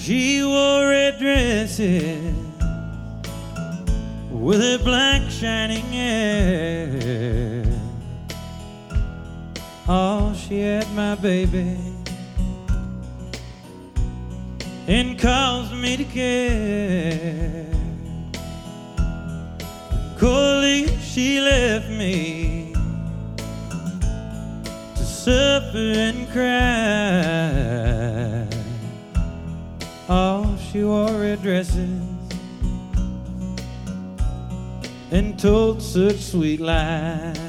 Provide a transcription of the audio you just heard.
She wore red dresses with her black shining hair. Oh, she had my baby and caused me to care. Coldly she left me to suffer and cry. Oh, she wore red dresses and told such sweet lies.